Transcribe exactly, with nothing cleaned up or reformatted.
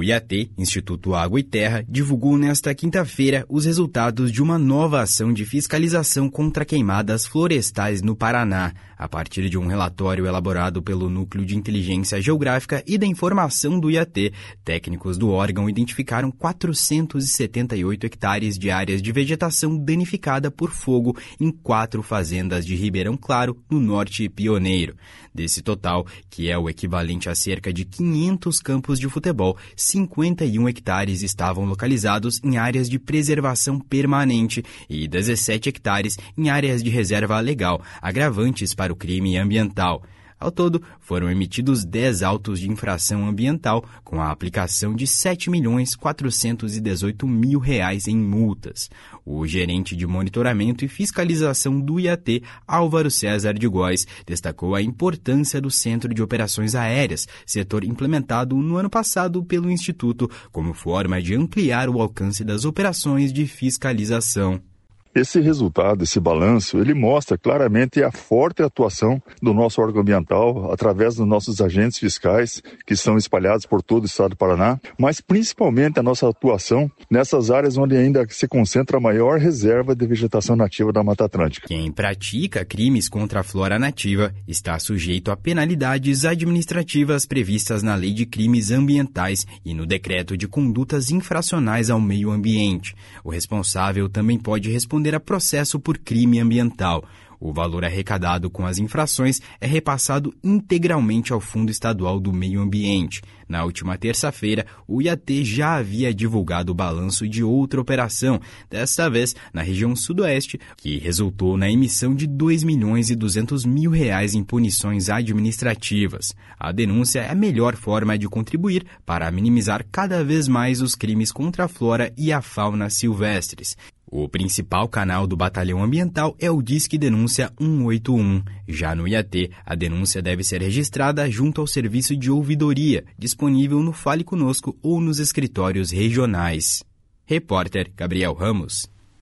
O I A T, Instituto Água e Terra, divulgou nesta quinta-feira os resultados de uma nova ação de fiscalização contra queimadas florestais no Paraná, a partir de um relatório elaborado pelo Núcleo de Inteligência Geográfica e da Informação do I A T. Técnicos do órgão identificaram quatrocentos e setenta e oito hectares de áreas de vegetação danificada por fogo em quatro fazendas de Ribeirão Claro, no Norte Pioneiro. Desse total, que é o equivalente a cerca de quinhentos campos de futebol, cinquenta e um hectares estavam localizados em áreas de preservação permanente e dezessete hectares em áreas de reserva legal, agravantes para o crime ambiental. Ao todo, foram emitidos dez autos de infração ambiental, com a aplicação de sete milhões quatrocentos e dezoito mil reais em multas. O gerente de monitoramento e fiscalização do I A T, Álvaro César de Góes, destacou a importância do Centro de Operações Aéreas, setor implementado no ano passado pelo Instituto, como forma de ampliar o alcance das operações de fiscalização. Esse resultado, esse balanço, ele mostra claramente a forte atuação do nosso órgão ambiental através dos nossos agentes fiscais que estão espalhados por todo o estado do Paraná, mas principalmente a nossa atuação nessas áreas onde ainda se concentra a maior reserva de vegetação nativa da Mata Atlântica. Quem pratica crimes contra a flora nativa está sujeito a penalidades administrativas previstas na Lei de Crimes Ambientais e no Decreto de Condutas Infracionais ao Meio Ambiente. O responsável também pode responder a processo por crime ambiental. O valor arrecadado com as infrações é repassado integralmente ao Fundo Estadual do Meio Ambiente. Na última terça-feira, o I A T já havia divulgado o balanço de outra operação, desta vez na região sudoeste, que resultou na emissão de dois milhões e duzentos mil reais em punições administrativas. A denúncia é a melhor forma de contribuir para minimizar cada vez mais os crimes contra a flora e a fauna silvestres. O principal canal do Batalhão Ambiental é o Disque Denúncia um oito um. Já no I A T, a denúncia deve ser registrada junto ao serviço de ouvidoria, disponível no Fale Conosco ou nos escritórios regionais. Repórter Gabriel Ramos.